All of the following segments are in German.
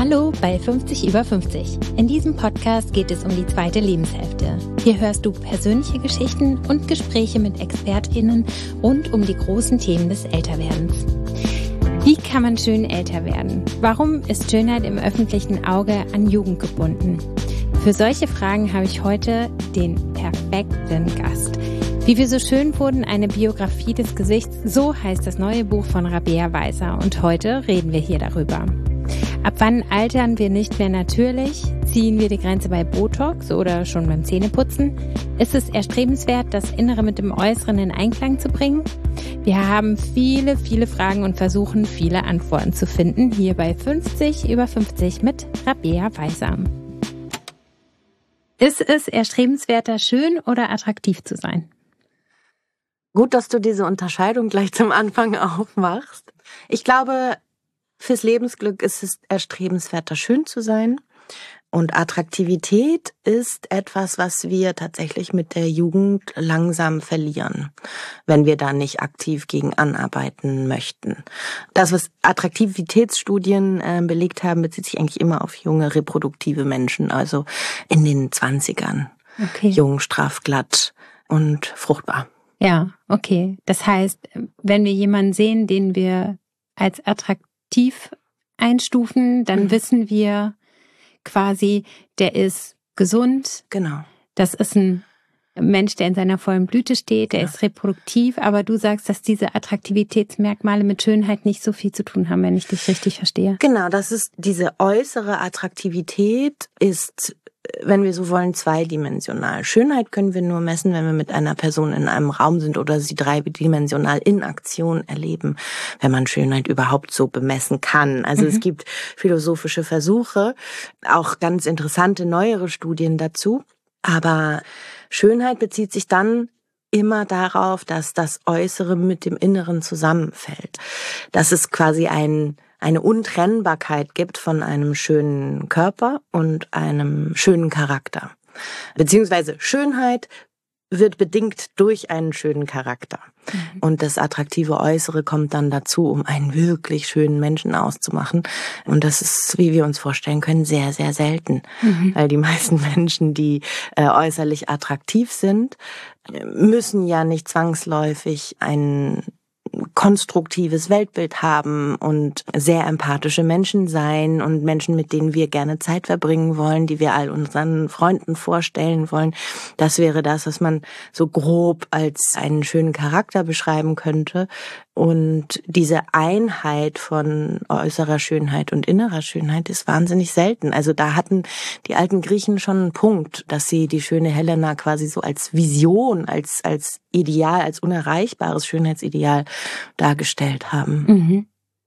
Hallo bei 50 über 50. In diesem Podcast geht es um die zweite Lebenshälfte. Hier hörst du persönliche Geschichten und Gespräche mit ExpertInnen rund um die großen Themen des Älterwerdens. Wie kann man schön älter werden? Warum ist Schönheit im öffentlichen Auge an Jugend gebunden? Für solche Fragen habe ich heute den perfekten Gast. Wie wir so schön wurden, eine Biografie des Gesichts, so heißt das neue Buch von Rabea Weiser. Und heute reden wir hier darüber. Ab wann altern wir nicht mehr natürlich? Ziehen wir die Grenze bei Botox oder schon beim Zähneputzen? Ist es erstrebenswert, das Innere mit dem Äußeren in Einklang zu bringen? Wir haben viele Fragen und versuchen, viele Antworten zu finden, hier bei 50 über 50 mit Rabea Weiser. Ist es erstrebenswerter, schön oder attraktiv zu sein? Gut, dass du diese Unterscheidung gleich zum Anfang aufmachst. Ich glaube, fürs Lebensglück ist es erstrebenswerter, schön zu sein. Und Attraktivität ist etwas, was wir tatsächlich mit der Jugend langsam verlieren, wenn wir da nicht aktiv gegen anarbeiten möchten. Das, was Attraktivitätsstudien belegt haben, bezieht sich eigentlich immer auf junge, reproduktive Menschen, also in den 20ern. Okay. Jung, straff, glatt und fruchtbar. Ja, okay. Das heißt, wenn wir jemanden sehen, den wir als attraktiv einstufen, dann wissen wir quasi, der ist gesund. Genau. Das ist ein Mensch, der in seiner vollen Blüte steht, der ist reproduktiv, aber du sagst, dass diese Attraktivitätsmerkmale mit Schönheit nicht so viel zu tun haben, wenn ich dich richtig verstehe. Genau, das ist diese äußere Attraktivität ist, wenn wir so wollen, zweidimensional. Schönheit können wir nur messen, wenn wir mit einer Person in einem Raum sind oder sie dreidimensional in Aktion erleben, wenn man Schönheit überhaupt so bemessen kann. Also es gibt philosophische Versuche, auch ganz interessante, neuere Studien dazu. Aber Schönheit bezieht sich dann immer darauf, dass das Äußere mit dem Inneren zusammenfällt. Dass es quasi eine Untrennbarkeit gibt von einem schönen Körper und einem schönen Charakter. Beziehungsweise Schönheit wird bedingt durch einen schönen Charakter. Und das attraktive Äußere kommt dann dazu, um einen wirklich schönen Menschen auszumachen. Und das ist, wie wir uns vorstellen können, sehr, sehr selten. Weil die meisten Menschen, die äußerlich attraktiv sind, müssen ja nicht zwangsläufig ein konstruktives Weltbild haben und sehr empathische Menschen sein und Menschen, mit denen wir gerne Zeit verbringen wollen, die wir all unseren Freunden vorstellen wollen. Das wäre das, was man so grob als einen schönen Charakter beschreiben könnte. Und diese Einheit von äußerer Schönheit und innerer Schönheit ist wahnsinnig selten. Also da hatten die alten Griechen schon einen Punkt, dass sie die schöne Helena quasi so als Vision, als Ideal, als unerreichbares Schönheitsideal dargestellt haben.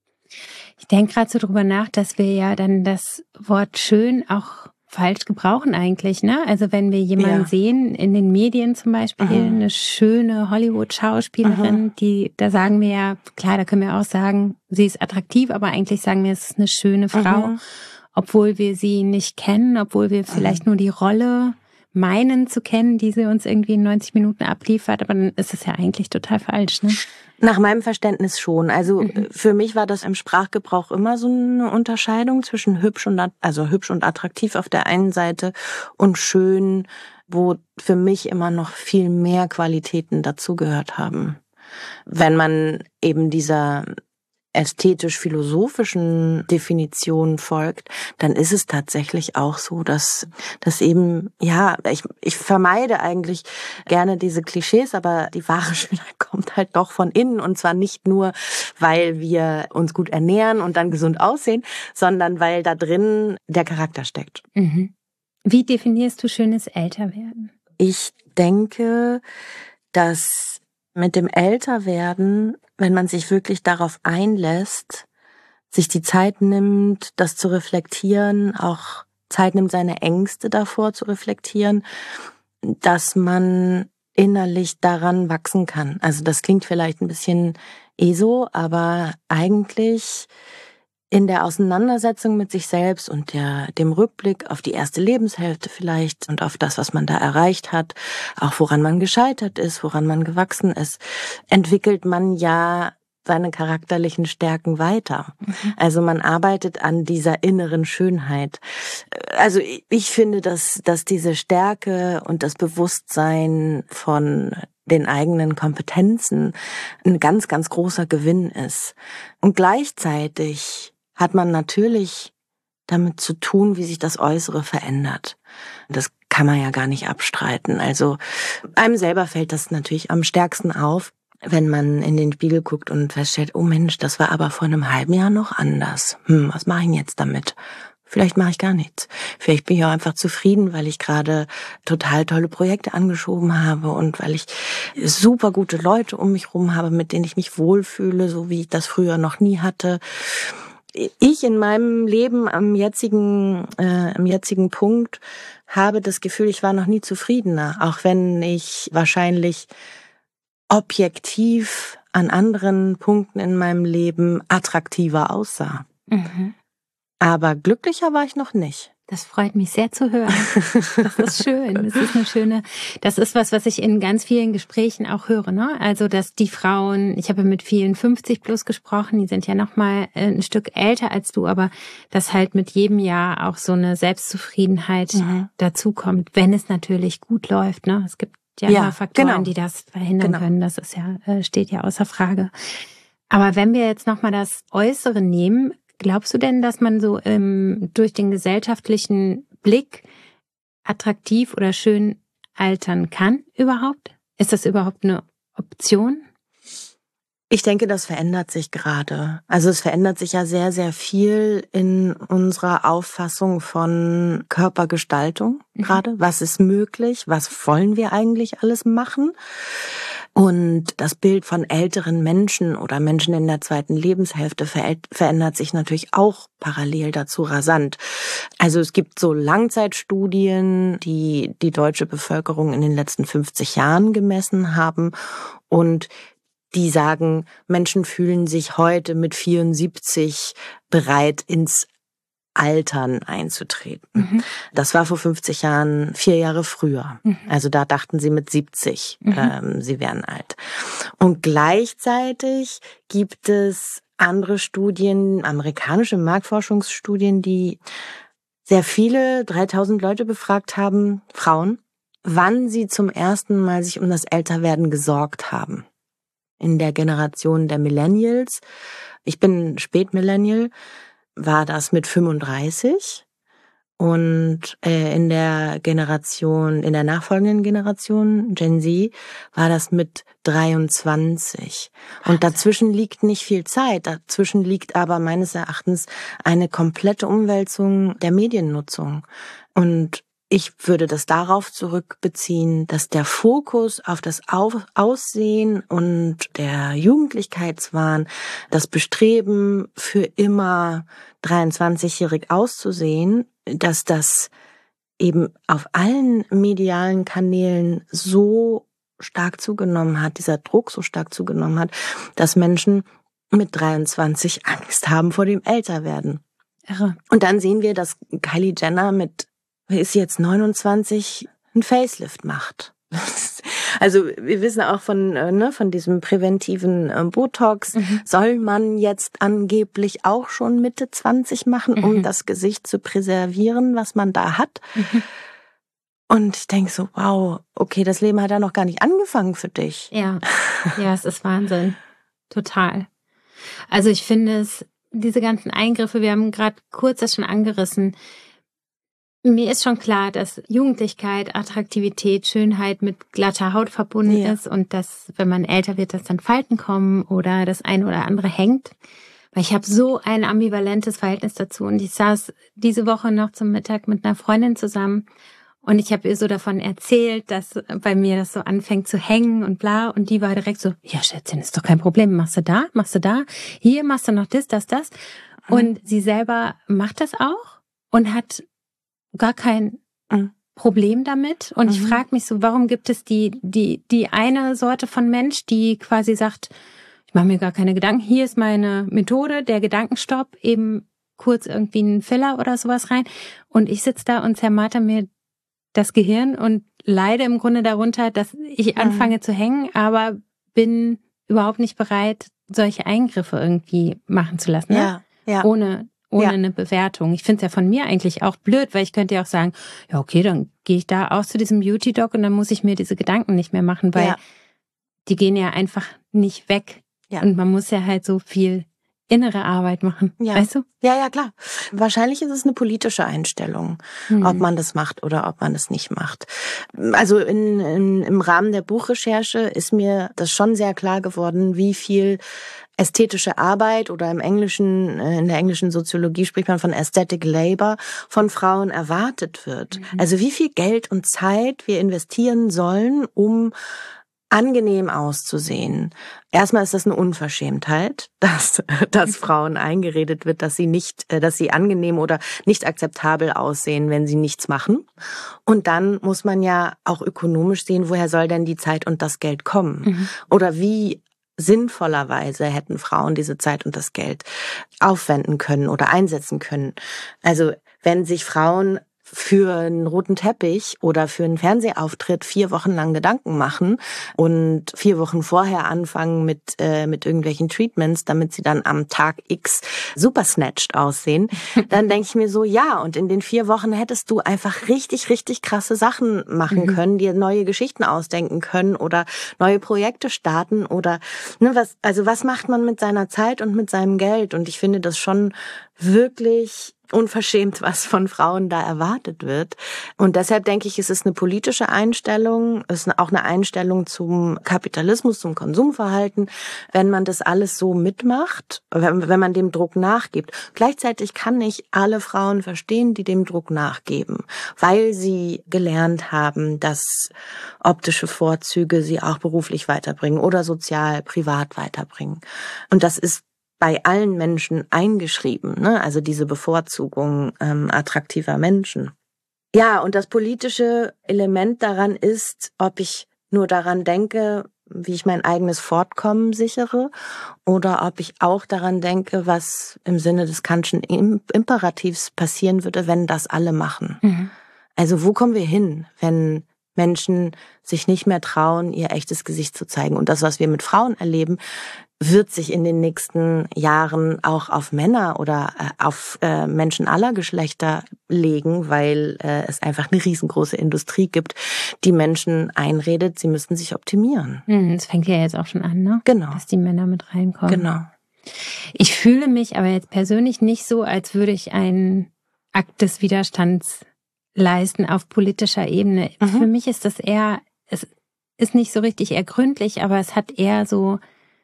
Ich denke gerade so drüber nach, dass wir ja dann das Wort schön auch falsch gebrauchen eigentlich, ne? Also wenn wir jemanden sehen, in den Medien zum Beispiel, eine schöne Hollywood-Schauspielerin, da sagen wir ja, klar, da können wir auch sagen, sie ist attraktiv, aber eigentlich sagen wir, es ist eine schöne Frau, obwohl wir sie nicht kennen, obwohl wir vielleicht nur die Rolle meinen zu kennen, die sie uns irgendwie in 90 Minuten abliefert, aber dann ist es ja eigentlich total falsch, ne? Nach meinem Verständnis schon. Also für mich war das im Sprachgebrauch immer so eine Unterscheidung zwischen hübsch und attraktiv auf der einen Seite und schön, wo für mich immer noch viel mehr Qualitäten dazugehört haben. Wenn man eben dieser ästhetisch-philosophischen Definition folgt, dann ist es tatsächlich auch so, dass eben, ich vermeide eigentlich gerne diese Klischees, aber die wahre Schönheit kommt halt doch von innen und zwar nicht nur, weil wir uns gut ernähren und dann gesund aussehen, sondern weil da drin der Charakter steckt. Wie definierst du schönes Älterwerden? Ich denke, dass mit dem Älterwerden, wenn man sich wirklich darauf einlässt, sich die Zeit nimmt, das zu reflektieren, auch Zeit nimmt, seine Ängste davor zu reflektieren, dass man innerlich daran wachsen kann. Also das klingt vielleicht ein bisschen so, aber eigentlich in der Auseinandersetzung mit sich selbst und dem Rückblick auf die erste Lebenshälfte vielleicht und auf das, was man da erreicht hat, auch woran man gescheitert ist, woran man gewachsen ist, entwickelt man ja seine charakterlichen Stärken weiter. Also man arbeitet an dieser inneren Schönheit. Also ich finde, dass diese Stärke und das Bewusstsein von den eigenen Kompetenzen ein ganz, ganz großer Gewinn ist. Und gleichzeitig hat man natürlich damit zu tun, wie sich das Äußere verändert. Das kann man ja gar nicht abstreiten. Also einem selber fällt das natürlich am stärksten auf, wenn man in den Spiegel guckt und feststellt, oh Mensch, das war aber vor einem halben Jahr noch anders. Was mache ich denn jetzt damit? Vielleicht mache ich gar nichts. Vielleicht bin ich auch einfach zufrieden, weil ich gerade total tolle Projekte angeschoben habe und weil ich super gute Leute um mich rum habe, mit denen ich mich wohlfühle, so wie ich das früher noch nie hatte. Ich in meinem Leben am jetzigen Punkt habe das Gefühl, ich war noch nie zufriedener, auch wenn ich wahrscheinlich objektiv an anderen Punkten in meinem Leben attraktiver aussah. Aber glücklicher war ich noch nicht. Das freut mich sehr zu hören. Das ist schön. Das ist was ich in ganz vielen Gesprächen auch höre, ne? Also, dass die Frauen, ich habe mit vielen 50 plus gesprochen, die sind ja noch mal ein Stück älter als du, aber dass halt mit jedem Jahr auch so eine Selbstzufriedenheit dazukommt, wenn es natürlich gut läuft, ne? Es gibt ja immer Faktoren, die das verhindern können. Das ist ja, steht ja außer Frage. Aber wenn wir jetzt noch mal das Äußere nehmen, glaubst du denn, dass man so durch den gesellschaftlichen Blick attraktiv oder schön altern kann überhaupt? Ist das überhaupt eine Option? Ich denke, das verändert sich gerade. Also es verändert sich ja sehr, sehr viel in unserer Auffassung von Körpergestaltung gerade. Was ist möglich? Was wollen wir eigentlich alles machen? Und das Bild von älteren Menschen oder Menschen in der zweiten Lebenshälfte verändert sich natürlich auch parallel dazu rasant. Also es gibt so Langzeitstudien, die die deutsche Bevölkerung in den letzten 50 Jahren gemessen haben und die sagen, Menschen fühlen sich heute mit 74 bereit, ins Altern einzutreten. Das war vor 50 Jahren 4 Jahre früher. Also da dachten sie mit 70, sie wären alt. Und gleichzeitig gibt es andere Studien, amerikanische Marktforschungsstudien, die sehr viele, 3000 Leute befragt haben, Frauen, wann sie zum ersten Mal sich um das Älterwerden gesorgt haben. In der Generation der Millennials, ich bin Spätmillennial, war das mit 35 und in der nachfolgenden Generation, Gen Z, war das mit 23. Und dazwischen liegt nicht viel Zeit, dazwischen liegt aber meines Erachtens eine komplette Umwälzung der Mediennutzung. Und ich würde das darauf zurückbeziehen, dass der Fokus auf das Aussehen und der Jugendlichkeitswahn, das Bestreben für immer 23-jährig auszusehen, dass das eben auf allen medialen Kanälen so stark zugenommen hat, dieser Druck so stark zugenommen hat, dass Menschen mit 23 Angst haben vor dem Älterwerden. Irre. Und dann sehen wir, dass Kylie Jenner ist jetzt 29, ein Facelift macht. Also wir wissen auch von diesem präventiven Botox, soll man jetzt angeblich auch schon Mitte 20 machen, um das Gesicht zu präservieren, was man da hat. Und ich denke so, wow, okay, das Leben hat ja noch gar nicht angefangen für dich. Ja, es ist Wahnsinn. Total. Also ich finde diese ganzen Eingriffe, wir haben gerade kurz das schon angerissen. Mir ist schon klar, dass Jugendlichkeit, Attraktivität, Schönheit mit glatter Haut verbunden ist und dass, wenn man älter wird, dass dann Falten kommen oder das eine oder andere hängt. Weil ich habe so ein ambivalentes Verhältnis dazu. Und ich saß diese Woche noch zum Mittag mit einer Freundin zusammen und ich habe ihr so davon erzählt, dass bei mir das so anfängt zu hängen und bla. Und die war direkt so, ja Schätzchen, ist doch kein Problem. Machst du da, hier machst du noch das. Und sie selber macht das auch und hat gar kein Problem damit. Und ich frage mich so, warum gibt es die eine Sorte von Mensch, die quasi sagt, ich mache mir gar keine Gedanken, hier ist meine Methode, der Gedankenstopp, eben kurz irgendwie einen Filler oder sowas rein. Und ich sitze da und zermarter mir das Gehirn und leide im Grunde darunter, dass ich anfange zu hängen, aber bin überhaupt nicht bereit, solche Eingriffe irgendwie machen zu lassen, ne? Ja. Ohne eine Bewertung. Ich finde es ja von mir eigentlich auch blöd, weil ich könnte ja auch sagen, ja okay, dann gehe ich da auch zu diesem Beauty-Doc und dann muss ich mir diese Gedanken nicht mehr machen, weil die gehen ja einfach nicht weg. Ja. Und man muss ja halt so viel innere Arbeit machen, weißt du? Ja, klar. Wahrscheinlich ist es eine politische Einstellung, ob man das macht oder ob man das nicht macht. Also im Rahmen der Buchrecherche ist mir das schon sehr klar geworden, wie viel ästhetische Arbeit oder in der englischen Soziologie spricht man von Aesthetic Labor von Frauen erwartet wird. Also wie viel Geld und Zeit wir investieren sollen, um angenehm auszusehen. Erstmal ist das eine Unverschämtheit, dass Frauen eingeredet wird, dass sie angenehm oder nicht akzeptabel aussehen, wenn sie nichts machen. Und dann muss man ja auch ökonomisch sehen, woher soll denn die Zeit und das Geld kommen? Oder wie sinnvollerweise hätten Frauen diese Zeit und das Geld aufwenden können oder einsetzen können. Also wenn sich Frauen für einen roten Teppich oder für einen Fernsehauftritt 4 Wochen lang Gedanken machen und 4 Wochen vorher anfangen mit irgendwelchen Treatments, damit sie dann am Tag X super snatched aussehen, dann denke ich mir so, ja, und in den 4 Wochen hättest du einfach richtig, richtig krasse Sachen machen können, dir neue Geschichten ausdenken können oder neue Projekte starten oder was macht man mit seiner Zeit und mit seinem Geld? Und ich finde das schon wirklich unverschämt, was von Frauen da erwartet wird. Und deshalb denke ich, es ist eine politische Einstellung, es ist auch eine Einstellung zum Kapitalismus, zum Konsumverhalten, wenn man das alles so mitmacht, wenn man dem Druck nachgibt. Gleichzeitig kann ich alle Frauen verstehen, die dem Druck nachgeben, weil sie gelernt haben, dass optische Vorzüge sie auch beruflich weiterbringen oder sozial, privat weiterbringen. Und das ist bei allen Menschen eingeschrieben, ne? Also diese Bevorzugung attraktiver Menschen. Ja, und das politische Element daran ist, ob ich nur daran denke, wie ich mein eigenes Fortkommen sichere, oder ob ich auch daran denke, was im Sinne des Kantschen Imperativs passieren würde, wenn das alle machen. Also wo kommen wir hin, wenn Menschen sich nicht mehr trauen, ihr echtes Gesicht zu zeigen? Und das, was wir mit Frauen erleben, wird sich in den nächsten Jahren auch auf Männer oder auf Menschen aller Geschlechter legen, weil es einfach eine riesengroße Industrie gibt, die Menschen einredet, sie müssten sich optimieren. Das fängt ja jetzt auch schon an, ne? Genau. Dass die Männer mit reinkommen. Genau. Ich fühle mich aber jetzt persönlich nicht so, als würde ich einen Akt des Widerstands leisten auf politischer Ebene. Für mich ist das eher, es ist nicht so richtig ergründlich, aber es hat eher so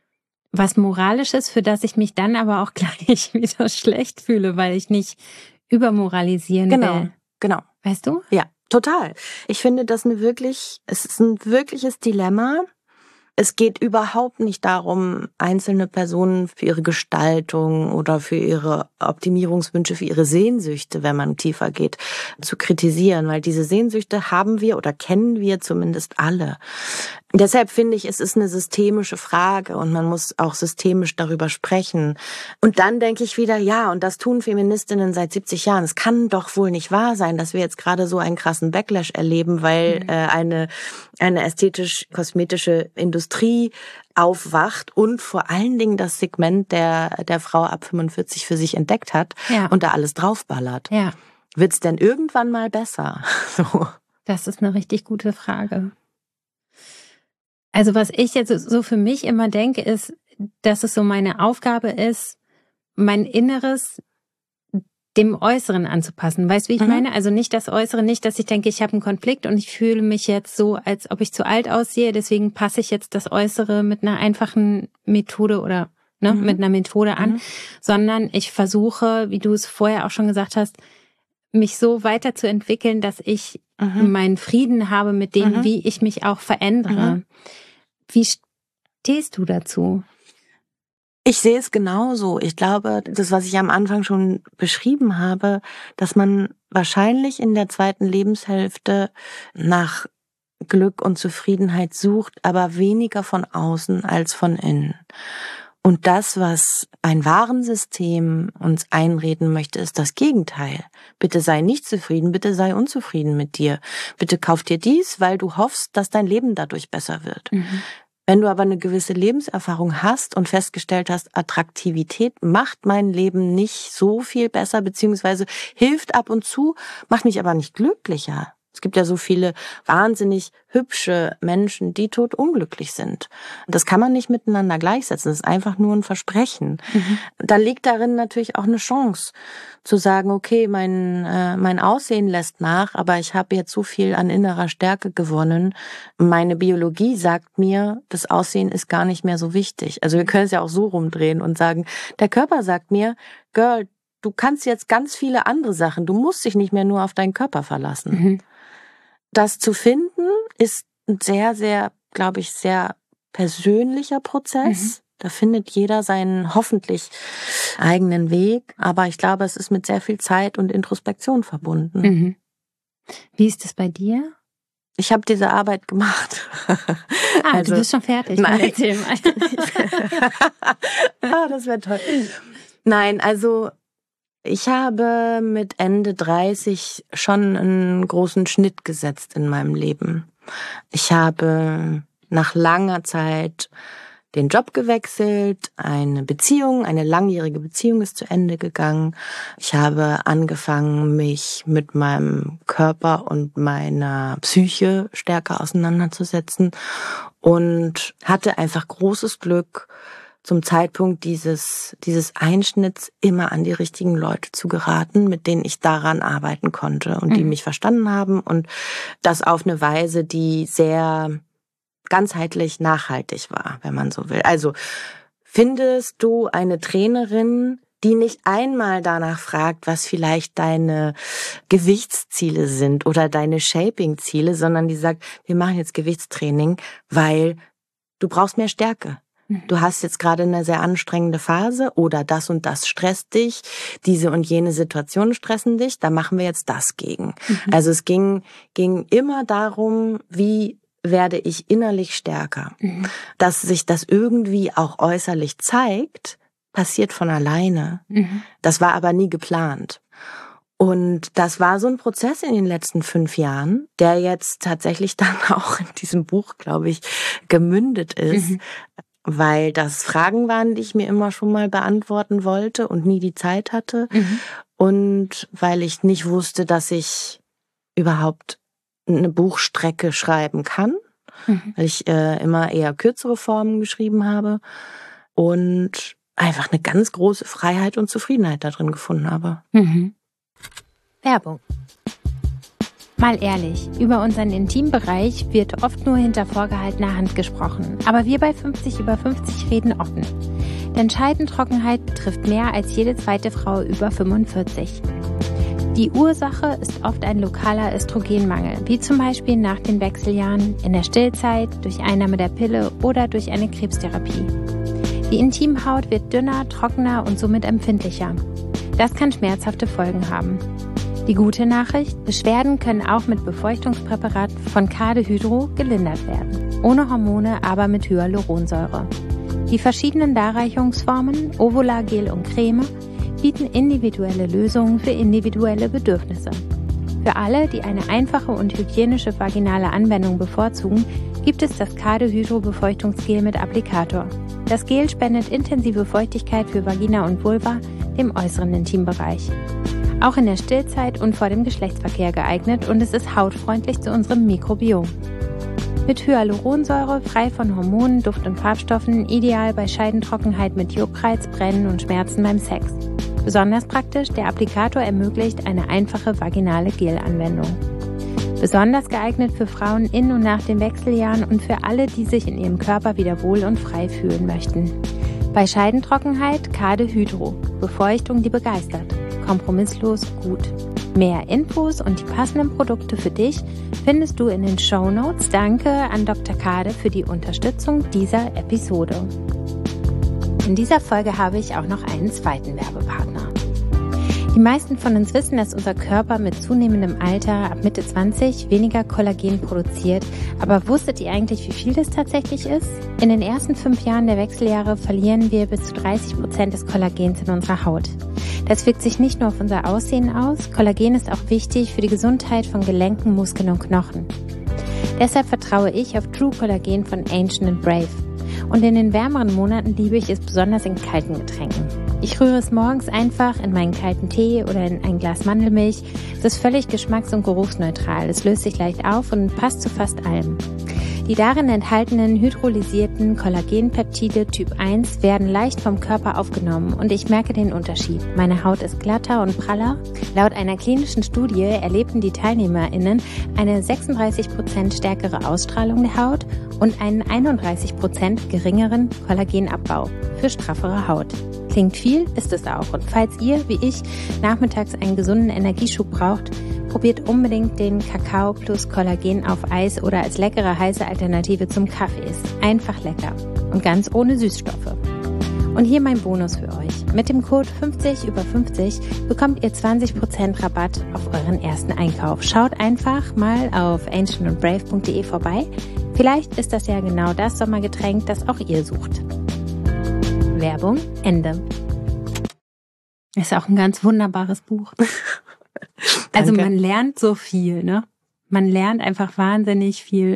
was Moralisches, für das ich mich dann aber auch gleich wieder schlecht fühle, weil ich nicht übermoralisieren will. Genau. Weißt du? Ja, total. Ich finde es ist ein wirkliches Dilemma. Es geht überhaupt nicht darum, einzelne Personen für ihre Gestaltung oder für ihre Optimierungswünsche, für ihre Sehnsüchte, wenn man tiefer geht, zu kritisieren, weil diese Sehnsüchte haben wir oder kennen wir zumindest alle. Deshalb finde ich, es ist eine systemische Frage und man muss auch systemisch darüber sprechen. Und dann denke ich wieder, ja, und das tun Feministinnen seit 70 Jahren. Es kann doch wohl nicht wahr sein, dass wir jetzt gerade so einen krassen Backlash erleben, weil eine ästhetisch-kosmetische Industrie aufwacht und vor allen Dingen das Segment der Frau ab 45 für sich entdeckt hat und da alles draufballert. Ja. Wird's denn irgendwann mal besser? So. Das ist eine richtig gute Frage. Also was ich jetzt so für mich immer denke, ist, dass es so meine Aufgabe ist, mein Inneres dem Äußeren anzupassen. Weißt du, wie ich meine? Also nicht das Äußere, nicht, dass ich denke, ich habe einen Konflikt und ich fühle mich jetzt so, als ob ich zu alt aussehe, deswegen passe ich jetzt das Äußere mit einer einfachen Methode oder mit einer Methode an, sondern ich versuche, wie du es vorher auch schon gesagt hast, mich so weiterzuentwickeln, dass ich meinen Frieden habe mit dem, wie ich mich auch verändere. Wie stehst du dazu? Ich sehe es genauso. Ich glaube, das, was ich am Anfang schon beschrieben habe, dass man wahrscheinlich in der zweiten Lebenshälfte nach Glück und Zufriedenheit sucht, aber weniger von außen als von innen. Und das, was ein Warensystem uns einreden möchte, ist das Gegenteil. Bitte sei nicht zufrieden, bitte sei unzufrieden mit dir. Bitte kauf dir dies, weil du hoffst, dass dein Leben dadurch besser wird. Wenn du aber eine gewisse Lebenserfahrung hast und festgestellt hast, Attraktivität macht mein Leben nicht so viel besser, beziehungsweise hilft ab und zu, macht mich aber nicht glücklicher. Es gibt ja so viele wahnsinnig hübsche Menschen, die totunglücklich sind. Das kann man nicht miteinander gleichsetzen. Das ist einfach nur ein Versprechen. Da liegt darin natürlich auch eine Chance, zu sagen, okay, mein Aussehen lässt nach, aber ich habe jetzt so viel an innerer Stärke gewonnen. Meine Biologie sagt mir, das Aussehen ist gar nicht mehr so wichtig. Also wir können es ja auch so rumdrehen und sagen, der Körper sagt mir, Girl, du kannst jetzt ganz viele andere Sachen. Du musst dich nicht mehr nur auf deinen Körper verlassen. Das zu finden ist ein sehr, sehr, glaube ich, sehr persönlicher Prozess. Da findet jeder seinen hoffentlich eigenen Weg. Aber ich glaube, es ist mit sehr viel Zeit und Introspektion verbunden. Wie ist es bei dir? Ich habe diese Arbeit gemacht. Du bist schon fertig. Nein. Erzähl mal. Das wäre toll. Nein, also ich habe mit Ende 30 schon einen großen Schnitt gesetzt in meinem Leben. Ich habe nach langer Zeit den Job gewechselt, eine langjährige Beziehung ist zu Ende gegangen. Ich habe angefangen, mich mit meinem Körper und meiner Psyche stärker auseinanderzusetzen und hatte einfach großes Glück, zum Zeitpunkt dieses Einschnitts immer an die richtigen Leute zu geraten, mit denen ich daran arbeiten konnte und die mich verstanden haben und das auf eine Weise, die sehr ganzheitlich nachhaltig war, wenn man so will. Also findest du eine Trainerin, die nicht einmal danach fragt, was vielleicht deine Gewichtsziele sind oder deine Shaping-Ziele, sondern die sagt, wir machen jetzt Gewichtstraining, weil du brauchst mehr Stärke. Du hast jetzt gerade eine sehr anstrengende Phase oder das und das stresst dich, diese und jene Situationen stressen dich, da machen wir jetzt das gegen. Also es ging immer darum, wie werde ich innerlich stärker. Dass sich das irgendwie auch äußerlich zeigt, passiert von alleine. Das war aber nie geplant. Und das war so ein Prozess in den letzten 5 Jahren, der jetzt tatsächlich dann auch in diesem Buch, glaube ich, gemündet ist. Weil das Fragen waren, die ich mir immer schon mal beantworten wollte und nie die Zeit hatte. Und weil ich nicht wusste, dass ich überhaupt eine Buchstrecke schreiben kann, weil ich immer eher kürzere Formen geschrieben habe und einfach eine ganz große Freiheit und Zufriedenheit da drin gefunden habe. Werbung. Mal ehrlich, über unseren Intimbereich wird oft nur hinter vorgehaltener Hand gesprochen. Aber wir bei 50 über 50 reden offen. Denn Scheidentrockenheit betrifft mehr als jede zweite Frau über 45. Die Ursache ist oft ein lokaler Östrogenmangel, wie zum Beispiel nach den Wechseljahren, in der Stillzeit, durch Einnahme der Pille oder durch eine Krebstherapie. Die Intimhaut wird dünner, trockener und somit empfindlicher. Das kann schmerzhafte Folgen haben. Die gute Nachricht, Beschwerden können auch mit Befeuchtungspräparat von Kade-Hydro gelindert werden. Ohne Hormone, aber mit Hyaluronsäure. Die verschiedenen Darreichungsformen, Ovola, Gel und Creme, bieten individuelle Lösungen für individuelle Bedürfnisse. Für alle, die eine einfache und hygienische vaginale Anwendung bevorzugen, gibt es das Kade-Hydro Befeuchtungsgel mit Applikator. Das Gel spendet intensive Feuchtigkeit für Vagina und Vulva, dem äußeren Intimbereich. Auch in der Stillzeit und vor dem Geschlechtsverkehr geeignet und es ist hautfreundlich zu unserem Mikrobiom. Mit Hyaluronsäure, frei von Hormonen, Duft- und Farbstoffen, ideal bei Scheidentrockenheit mit Juckreiz, Brennen und Schmerzen beim Sex. Besonders praktisch, der Applikator ermöglicht eine einfache vaginale Gelanwendung. Besonders geeignet für Frauen in und nach den Wechseljahren und für alle, die sich in ihrem Körper wieder wohl und frei fühlen möchten. Bei Scheidentrockenheit Kade-Hydro, Befeuchtung, die begeistert. Kompromisslos gut. Mehr Infos und die passenden Produkte für dich findest du in den Shownotes. Danke an Dr. Kade für die Unterstützung dieser Episode. In dieser Folge habe ich auch noch einen zweiten Werbepartner. Die meisten von uns wissen, dass unser Körper mit zunehmendem Alter ab Mitte 20 weniger Kollagen produziert. Aber wusstet ihr eigentlich, wie viel das tatsächlich ist? In den ersten 5 Jahren der Wechseljahre verlieren wir bis zu 30% des Kollagens in unserer Haut. Das wirkt sich nicht nur auf unser Aussehen aus. Kollagen ist auch wichtig für die Gesundheit von Gelenken, Muskeln und Knochen. Deshalb vertraue ich auf True Collagen von Ancient & Brave. Und in den wärmeren Monaten liebe ich es besonders in kalten Getränken. Ich rühre es morgens einfach in meinen kalten Tee oder in ein Glas Mandelmilch. Es ist völlig geschmacks- und geruchsneutral. Es löst sich leicht auf und passt zu fast allem. Die darin enthaltenen hydrolysierten Kollagenpeptide Typ 1 werden leicht vom Körper aufgenommen und ich merke den Unterschied. Meine Haut ist glatter und praller. Laut einer klinischen Studie erlebten die TeilnehmerInnen eine 36% stärkere Ausstrahlung der Haut und einen 31% geringeren Kollagenabbau für straffere Haut. Klingt viel, ist es auch. Und falls ihr, wie ich, nachmittags einen gesunden Energieschub braucht, probiert unbedingt den Kakao plus Kollagen auf Eis oder als leckere heiße Alternative zum Kaffee. Ist einfach lecker und ganz ohne Süßstoffe. Und hier mein Bonus für euch. Mit dem Code 50über50 bekommt ihr 20% Rabatt auf euren ersten Einkauf. Schaut einfach mal auf ancientandbrave.de vorbei. Vielleicht ist das ja genau das Sommergetränk, das auch ihr sucht. Werbung, Ende. Ist auch ein ganz wunderbares Buch. Also man lernt so viel, ne? Man lernt einfach wahnsinnig viel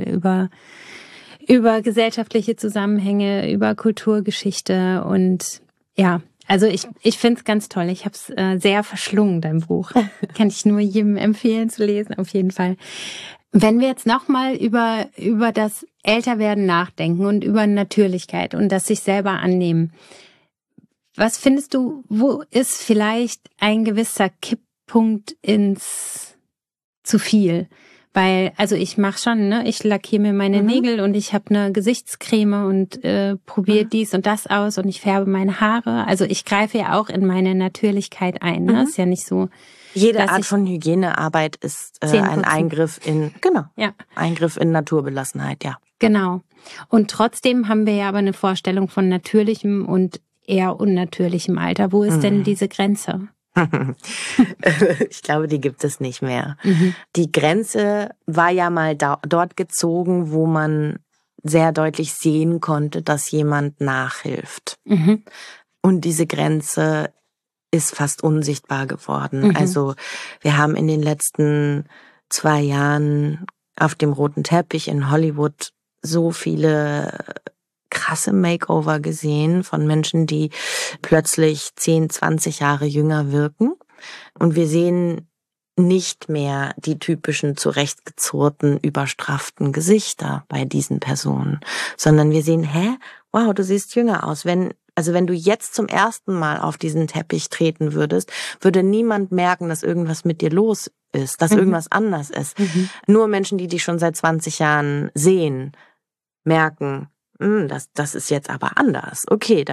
über gesellschaftliche Zusammenhänge, über Kulturgeschichte und ja, also ich finde es ganz toll. Ich habe es sehr verschlungen, dein Buch. Kann ich nur jedem empfehlen zu lesen, auf jeden Fall. Wenn wir jetzt nochmal über das Älterwerden nachdenken und über Natürlichkeit und das sich selber annehmen. Was findest du, wo ist vielleicht ein gewisser Kipppunkt ins zu viel? Weil, also ich mache schon, ne, ich lackiere mir meine Nägel und ich habe eine Gesichtscreme und probiere dies und das aus und ich färbe meine Haare. Also ich greife ja auch in meine Natürlichkeit ein. Ne? Ist ja nicht so. Jede Art von Hygienearbeit ist ein Eingriff Eingriff in Naturbelassenheit, ja. Genau. Und trotzdem haben wir ja aber eine Vorstellung von natürlichem und eher unnatürlichem Alter. Wo ist denn diese Grenze? Ich glaube, die gibt es nicht mehr. Die Grenze war ja mal dort gezogen, wo man sehr deutlich sehen konnte, dass jemand nachhilft. Und diese Grenze ist fast unsichtbar geworden. Also wir haben in den letzten 2 Jahren auf dem roten Teppich in Hollywood so viele krasse Makeover gesehen von Menschen, die plötzlich 10, 20 Jahre jünger wirken. Und wir sehen nicht mehr die typischen zurechtgezurrten, überstrafften Gesichter bei diesen Personen, sondern wir sehen, wow, du siehst jünger aus. Wenn du jetzt zum ersten Mal auf diesen Teppich treten würdest, würde niemand merken, dass irgendwas mit dir los ist, dass irgendwas anders ist. Nur Menschen, die dich schon seit 20 Jahren sehen, merken, das ist jetzt aber anders. Okay,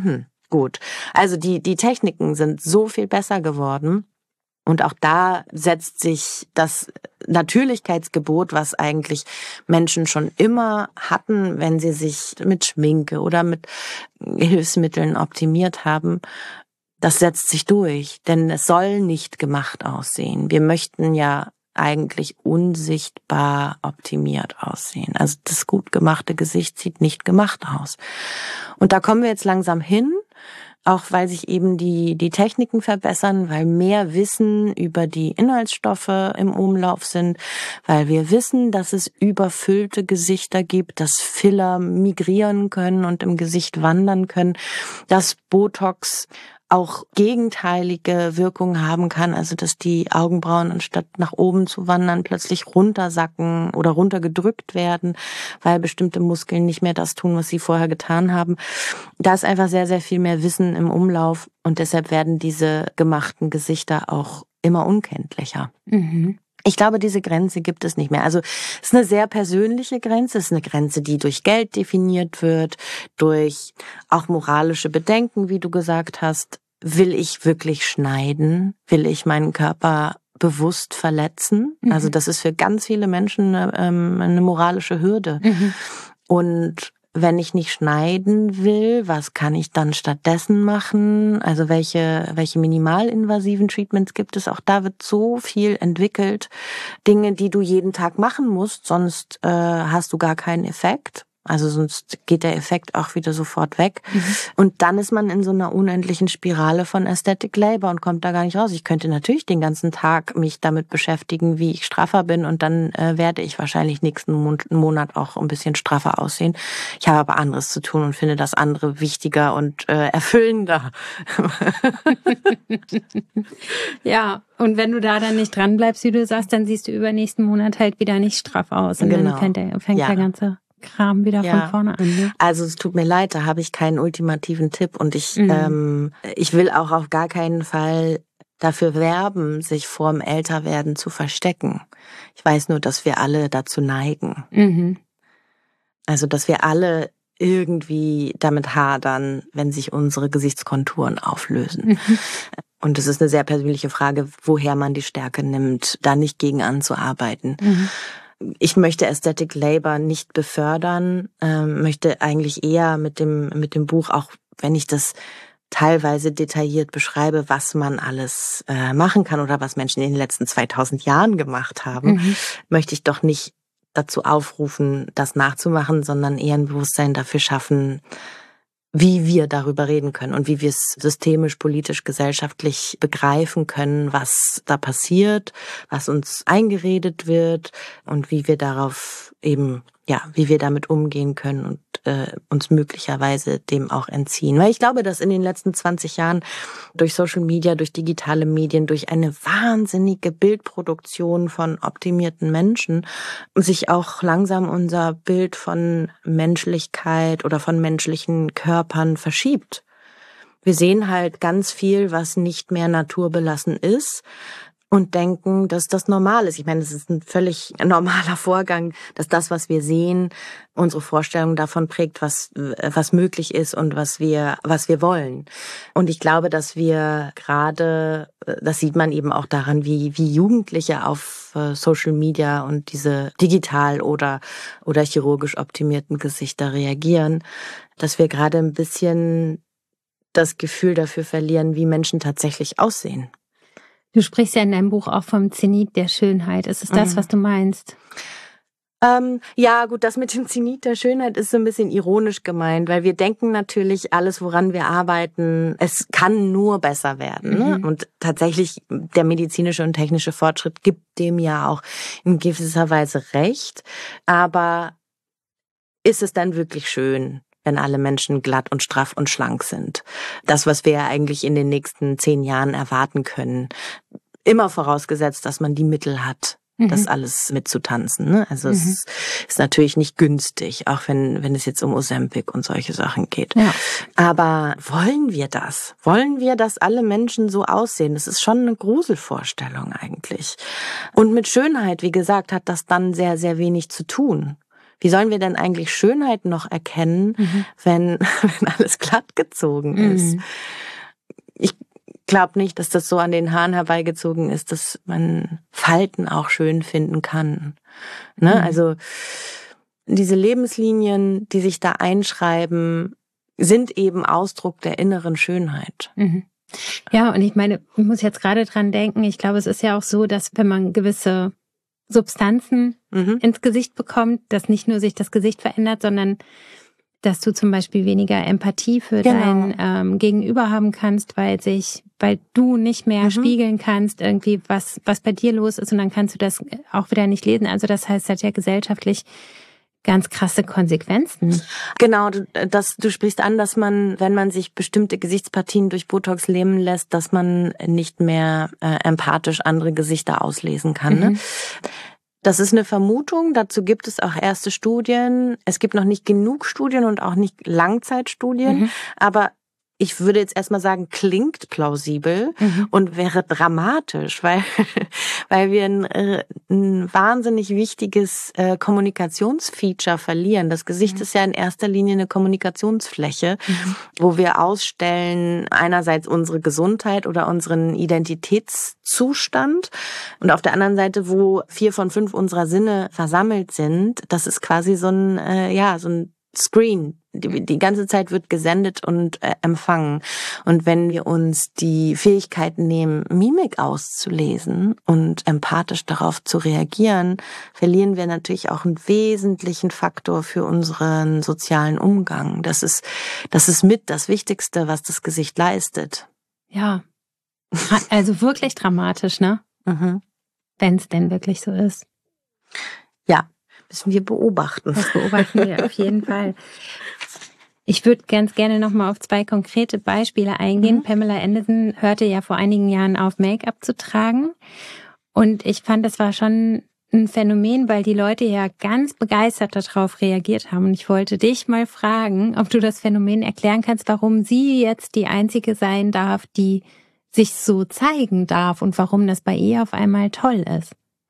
gut. Also die Techniken sind so viel besser geworden. Und auch da setzt sich das Natürlichkeitsgebot, was eigentlich Menschen schon immer hatten, wenn sie sich mit Schminke oder mit Hilfsmitteln optimiert haben, das setzt sich durch. Denn es soll nicht gemacht aussehen. Wir möchten ja eigentlich unsichtbar optimiert aussehen. Also das gut gemachte Gesicht sieht nicht gemacht aus. Und da kommen wir jetzt langsam hin, auch weil sich eben die Techniken verbessern, weil mehr Wissen über die Inhaltsstoffe im Umlauf sind, weil wir wissen, dass es überfüllte Gesichter gibt, dass Filler migrieren können und im Gesicht wandern können, dass Botox auch gegenteilige Wirkungen haben kann, also dass die Augenbrauen anstatt nach oben zu wandern plötzlich runtersacken oder runtergedrückt werden, weil bestimmte Muskeln nicht mehr das tun, was sie vorher getan haben. Da ist einfach sehr, sehr viel mehr Wissen im Umlauf und deshalb werden diese gemachten Gesichter auch immer unkenntlicher. Ich glaube, diese Grenze gibt es nicht mehr. Also es ist eine sehr persönliche Grenze, es ist eine Grenze, die durch Geld definiert wird, durch auch moralische Bedenken, wie du gesagt hast. Will ich wirklich schneiden? Will ich meinen Körper bewusst verletzen? Also das ist für ganz viele Menschen eine moralische Hürde. Und wenn ich nicht schneiden will, was kann ich dann stattdessen machen? Also welche minimalinvasiven Treatments gibt es? Auch da wird so viel entwickelt. Dinge, die du jeden Tag machen musst, sonst hast du gar keinen Effekt. Also sonst geht der Effekt auch wieder sofort weg. Und dann ist man in so einer unendlichen Spirale von Aesthetic Labor und kommt da gar nicht raus. Ich könnte natürlich den ganzen Tag mich damit beschäftigen, wie ich straffer bin, und dann werde ich wahrscheinlich nächsten Monat auch ein bisschen straffer aussehen. Ich habe aber anderes zu tun und finde das andere wichtiger und erfüllender. Ja, und wenn du da dann nicht dran bleibst, wie du sagst, dann siehst du übernächsten Monat halt wieder nicht straff aus. Und dann fängt der ganze Kram wieder von vorne an. Ne? Also es tut mir leid, da habe ich keinen ultimativen Tipp. Und ich will auch auf gar keinen Fall dafür werben, sich vorm Älterwerden zu verstecken. Ich weiß nur, dass wir alle dazu neigen. Also dass wir alle irgendwie damit hadern, wenn sich unsere Gesichtskonturen auflösen. Und es ist eine sehr persönliche Frage, woher man die Stärke nimmt, da nicht gegen anzuarbeiten. Ich möchte Aesthetic Labor nicht befördern, möchte eigentlich eher mit dem Buch, auch wenn ich das teilweise detailliert beschreibe, was man alles machen kann oder was Menschen in den letzten 2000 Jahren gemacht haben, möchte ich doch nicht dazu aufrufen, das nachzumachen, sondern eher ein Bewusstsein dafür schaffen, wie wir darüber reden können und wie wir es systemisch, politisch, gesellschaftlich begreifen können, was da passiert, was uns eingeredet wird und wie wir darauf eben, wie wir damit umgehen können und uns möglicherweise dem auch entziehen. Weil ich glaube, dass in den letzten 20 Jahren durch Social Media, durch digitale Medien, durch eine wahnsinnige Bildproduktion von optimierten Menschen sich auch langsam unser Bild von Menschlichkeit oder von menschlichen Körpern verschiebt. Wir sehen halt ganz viel, was nicht mehr naturbelassen ist, und denken, dass das normal ist. Ich meine, es ist ein völlig normaler Vorgang, dass das, was wir sehen, unsere Vorstellung davon prägt, was möglich ist und was wir wollen. Und ich glaube, dass wir gerade, das sieht man eben auch daran, wie Jugendliche auf Social Media und diese digital oder chirurgisch optimierten Gesichter reagieren, dass wir gerade ein bisschen das Gefühl dafür verlieren, wie Menschen tatsächlich aussehen. Du sprichst ja in deinem Buch auch vom Zenit der Schönheit. Ist es das, was du meinst? Ja, gut, das mit dem Zenit der Schönheit ist so ein bisschen ironisch gemeint, weil wir denken natürlich, alles, woran wir arbeiten, es kann nur besser werden. Ne? Und tatsächlich, der medizinische und technische Fortschritt gibt dem ja auch in gewisser Weise recht. Aber ist es dann wirklich schön, wenn alle Menschen glatt und straff und schlank sind? Das, was wir ja eigentlich in den nächsten 10 Jahren erwarten können. Immer vorausgesetzt, dass man die Mittel hat, das alles mitzutanzen. Ne? Also es ist natürlich nicht günstig, auch wenn es jetzt um Ozempic und solche Sachen geht. Ja. Aber wollen wir das? Wollen wir, dass alle Menschen so aussehen? Das ist schon eine Gruselvorstellung eigentlich. Und mit Schönheit, wie gesagt, hat das dann sehr, sehr wenig zu tun. Wie sollen wir denn eigentlich Schönheit noch erkennen, wenn alles glatt gezogen ist? Ich glaube nicht, dass das so an den Haaren herbeigezogen ist, dass man Falten auch schön finden kann. Ne? Also diese Lebenslinien, die sich da einschreiben, sind eben Ausdruck der inneren Schönheit. Ja, und ich meine, ich muss jetzt gerade dran denken, ich glaube, es ist ja auch so, dass wenn man gewisse Substanzen ins Gesicht bekommt, dass nicht nur sich das Gesicht verändert, sondern dass du zum Beispiel weniger Empathie für dein Gegenüber haben kannst, weil du nicht mehr spiegeln kannst, irgendwie was bei dir los ist, und dann kannst du das auch wieder nicht lesen. Also das heißt, das hat ja gesellschaftlich ganz krasse Konsequenzen. Genau, du sprichst an, dass man, wenn man sich bestimmte Gesichtspartien durch Botox lähmen lässt, dass man nicht mehr empathisch andere Gesichter auslesen kann. Ne? Das ist eine Vermutung, dazu gibt es auch erste Studien. Es gibt noch nicht genug Studien und auch nicht Langzeitstudien, aber ich würde jetzt erstmal sagen, klingt plausibel und wäre dramatisch, weil wir ein wahnsinnig wichtiges Kommunikationsfeature verlieren. Das Gesicht ist ja in erster Linie eine Kommunikationsfläche, wo wir ausstellen einerseits unsere Gesundheit oder unseren Identitätszustand und auf der anderen Seite, wo 4 von 5 unserer Sinne versammelt sind. Das ist quasi so ein Screen. Die ganze Zeit wird gesendet und empfangen. Und wenn wir uns die Fähigkeit nehmen, Mimik auszulesen und empathisch darauf zu reagieren, verlieren wir natürlich auch einen wesentlichen Faktor für unseren sozialen Umgang. Das ist mit das Wichtigste, was das Gesicht leistet. Ja, also wirklich dramatisch, ne? Mhm. Wenn es denn wirklich so ist. Ja, müssen wir beobachten. Das beobachten wir auf jeden Fall. Ich würde ganz gerne nochmal auf 2 konkrete Beispiele eingehen. Pamela Anderson hörte ja vor einigen Jahren auf, Make-up zu tragen. Und ich fand, das war schon ein Phänomen, weil die Leute ja ganz begeistert darauf reagiert haben. Und ich wollte dich mal fragen, ob du das Phänomen erklären kannst, warum sie jetzt die Einzige sein darf, die sich so zeigen darf und warum das bei ihr auf einmal toll ist.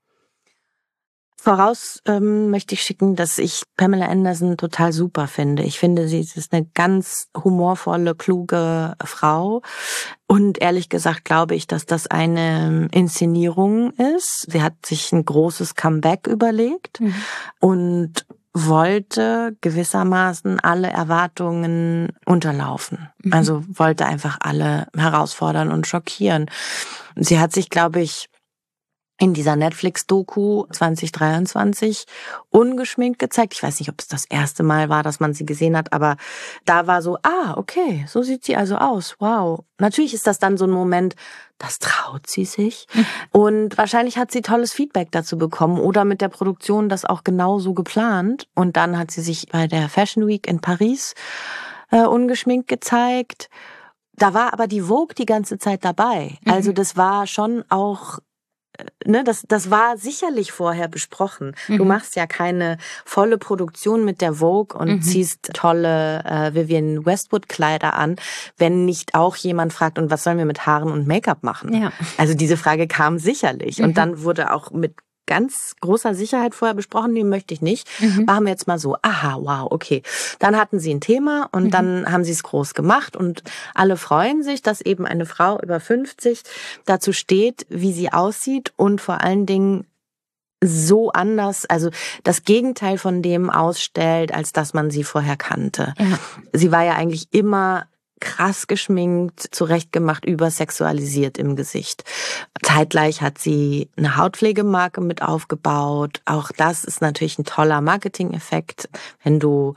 Voraus möchte ich schicken, dass ich Pamela Anderson total super finde. Ich finde, sie ist eine ganz humorvolle, kluge Frau. Und ehrlich gesagt glaube ich, dass das eine Inszenierung ist. Sie hat sich ein großes Comeback überlegt und wollte gewissermaßen alle Erwartungen unterlaufen. Also wollte einfach alle herausfordern und schockieren. Sie hat sich, glaube ich, in dieser Netflix-Doku 2023 ungeschminkt gezeigt. Ich weiß nicht, ob es das erste Mal war, dass man sie gesehen hat, aber da war so, okay, so sieht sie also aus. Wow. Natürlich ist das dann so ein Moment, das traut sie sich. Und wahrscheinlich hat sie tolles Feedback dazu bekommen oder mit der Produktion das auch genauso geplant. Und dann hat sie sich bei der Fashion Week in Paris ungeschminkt gezeigt. Da war aber die Vogue die ganze Zeit dabei. Also das war schon auch das war sicherlich vorher besprochen. Du machst ja keine volle Produktion mit der Vogue und ziehst tolle Vivienne Westwood Kleider an, wenn nicht auch jemand fragt, und was sollen wir mit Haaren und Make-up machen? Ja. Also diese Frage kam sicherlich. Und dann wurde auch mit ganz großer Sicherheit vorher besprochen, nee, möchte ich nicht. Machen wir jetzt mal so, wow, okay. Dann hatten sie ein Thema und dann haben sie es groß gemacht und alle freuen sich, dass eben eine Frau über 50 dazu steht, wie sie aussieht und vor allen Dingen so anders, also das Gegenteil von dem ausstellt, als dass man sie vorher kannte. Ja. Sie war ja eigentlich immer krass geschminkt, zurechtgemacht, übersexualisiert im Gesicht. Zeitgleich hat sie eine Hautpflegemarke mit aufgebaut. Auch das ist natürlich ein toller Marketing-Effekt, wenn du,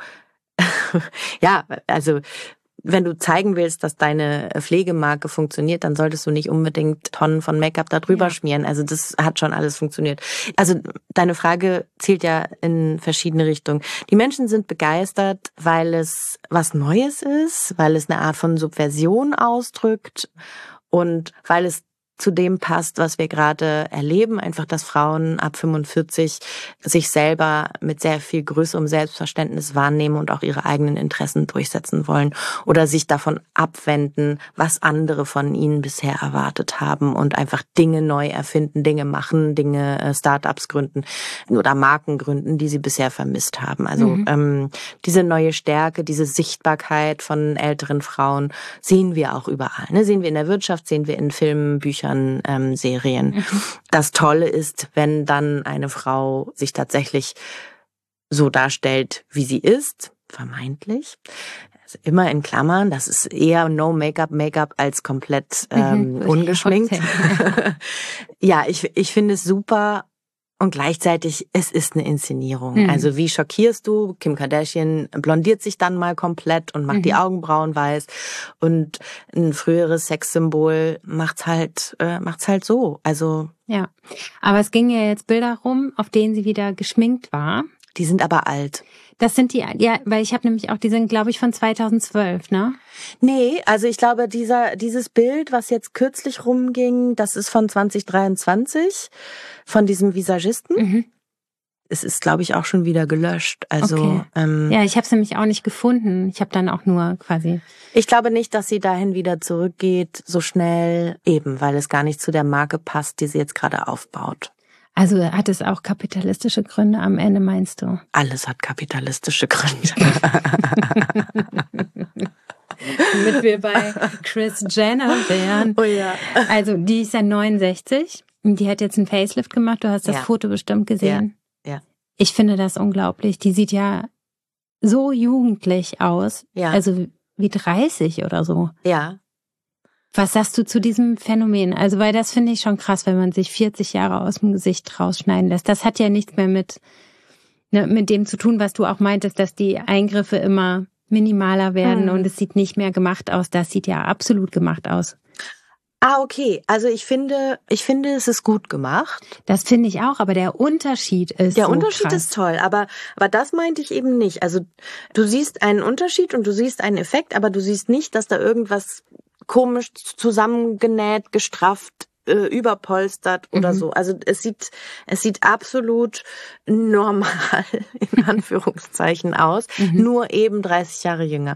wenn du zeigen willst, dass deine Pflegemarke funktioniert, dann solltest du nicht unbedingt Tonnen von Make-up da drüber schmieren. Also das hat schon alles funktioniert. Also deine Frage zielt ja in verschiedene Richtungen. Die Menschen sind begeistert, weil es was Neues ist, weil es eine Art von Subversion ausdrückt und weil es zu dem passt, was wir gerade erleben, einfach, dass Frauen ab 45 sich selber mit sehr viel größerem Selbstverständnis wahrnehmen und auch ihre eigenen Interessen durchsetzen wollen oder sich davon abwenden, was andere von ihnen bisher erwartet haben und einfach Dinge neu erfinden, Dinge machen, Dinge Start-ups gründen oder Marken gründen, die sie bisher vermisst haben. Also diese neue Stärke, diese Sichtbarkeit von älteren Frauen sehen wir auch überall. Ne? Sehen wir in der Wirtschaft, sehen wir in Filmen, Büchern, Serien. Das Tolle ist, wenn dann eine Frau sich tatsächlich so darstellt, wie sie ist, vermeintlich. Also immer in Klammern, das ist eher no Make-up als komplett ungeschminkt. Ja, ich finde es super. Und gleichzeitig, es ist eine Inszenierung. Also wie schockierst du? Kim Kardashian blondiert sich dann mal komplett und macht die Augenbrauen weiß. Und ein früheres Sexsymbol macht's halt so. Also ja, aber es ging ja jetzt Bilder rum, auf denen sie wieder geschminkt war. Die sind aber alt. Das sind die, ja, weil ich habe nämlich auch, die sind, glaube ich, von 2012, ne? Nee, also ich glaube, dieses Bild, was jetzt kürzlich rumging, das ist von 2023, von diesem Visagisten. Es ist, glaube ich, auch schon wieder gelöscht. Also okay. Ja, ich habe es nämlich auch nicht gefunden. Ich habe dann auch nur quasi. Ich glaube nicht, dass sie dahin wieder zurückgeht, so schnell, eben, weil es gar nicht zu der Marke passt, die sie jetzt gerade aufbaut. Also hat es auch kapitalistische Gründe am Ende, meinst du? Alles hat kapitalistische Gründe. Damit wir bei Kris Jenner wären. Oh ja. Also die ist ja 69. Die hat jetzt einen Facelift gemacht. Du hast das Foto bestimmt gesehen. Ja. Ich finde das unglaublich. Die sieht ja so jugendlich aus. Ja. Also wie 30 oder so. Ja. Was sagst du zu diesem Phänomen? Also, weil das finde ich schon krass, wenn man sich 40 Jahre aus dem Gesicht rausschneiden lässt. Das hat ja nichts mehr mit dem zu tun, was du auch meintest, dass die Eingriffe immer minimaler werden und es sieht nicht mehr gemacht aus. Das sieht ja absolut gemacht aus. Ah, okay. Also ich finde, es ist gut gemacht. Das finde ich auch, aber der Unterschied ist Der so Unterschied krass. ist toll, aber das meinte ich eben nicht. Also du siehst einen Unterschied und du siehst einen Effekt, aber du siehst nicht, dass da irgendwas komisch zusammengenäht, gestrafft, überpolstert oder so. Also es sieht absolut normal in Anführungszeichen aus, nur eben 30 Jahre jünger.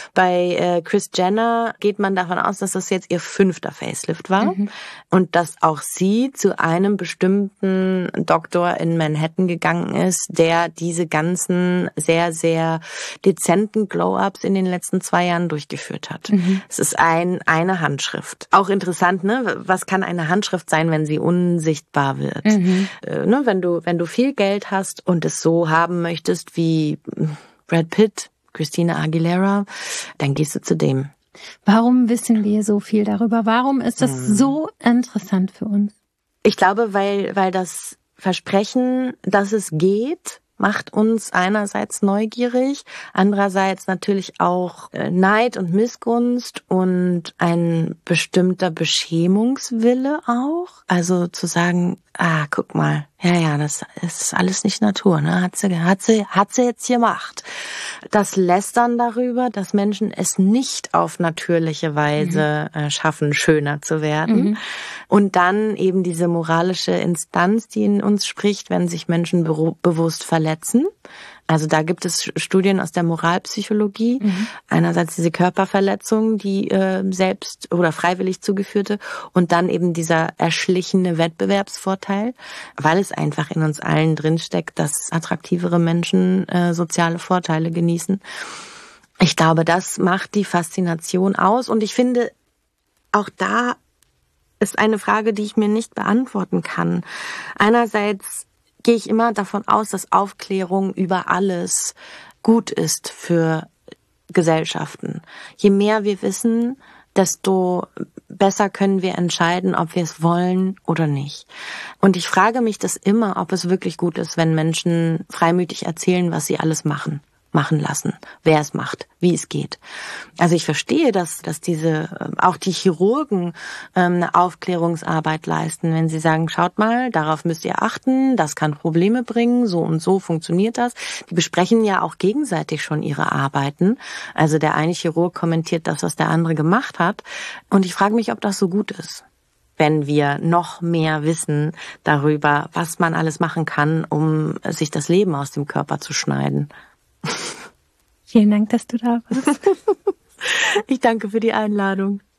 Bei Kris Jenner geht man davon aus, dass das jetzt ihr 5. Facelift war und dass auch sie zu einem bestimmten Doktor in Manhattan gegangen ist, der diese ganzen sehr, sehr dezenten Glow-Ups in den letzten 2 Jahren durchgeführt hat. Es ist eine Handschrift. Auch interessant, ne? Was kann eine Handschrift sein, wenn sie unsichtbar wird? Ne? Wenn du viel Geld hast und es so haben möchtest wie Brad Pitt, Christina Aguilera, dann gehst du zu dem. Warum wissen wir so viel darüber? Warum ist das so interessant für uns? Ich glaube, weil das Versprechen, dass es geht, macht uns einerseits neugierig, andererseits natürlich auch Neid und Missgunst und ein bestimmter Beschämungswille auch. Also zu sagen, guck mal, ja, das ist alles nicht Natur, ne? Hat sie jetzt gemacht. Das Lästern darüber, dass Menschen es nicht auf natürliche Weise schaffen, schöner zu werden. Und dann eben diese moralische Instanz, die in uns spricht, wenn sich Menschen bewusst verletzen. Also da gibt es Studien aus der Moralpsychologie. Einerseits diese Körperverletzung, die selbst oder freiwillig zugeführte, und dann eben dieser erschlichene Wettbewerbsvorteil, weil es einfach in uns allen drinsteckt, dass attraktivere Menschen soziale Vorteile genießen. Ich glaube, das macht die Faszination aus. Und ich finde, auch da ist eine Frage, die ich mir nicht beantworten kann. Einerseits gehe ich immer davon aus, dass Aufklärung über alles gut ist für Gesellschaften. Je mehr wir wissen, desto besser können wir entscheiden, ob wir es wollen oder nicht. Und ich frage mich das immer, ob es wirklich gut ist, wenn Menschen freimütig erzählen, was sie alles machen lassen, wer es macht, wie es geht. Also ich verstehe, dass auch die Chirurgen eine Aufklärungsarbeit leisten, wenn sie sagen, schaut mal, darauf müsst ihr achten, das kann Probleme bringen, so und so funktioniert das. Die besprechen ja auch gegenseitig schon ihre Arbeiten. Also der eine Chirurg kommentiert das, was der andere gemacht hat. Und ich frage mich, ob das so gut ist, wenn wir noch mehr wissen darüber, was man alles machen kann, um sich das Leben aus dem Körper zu schneiden. Vielen Dank, dass du da warst. Ich danke für die Einladung.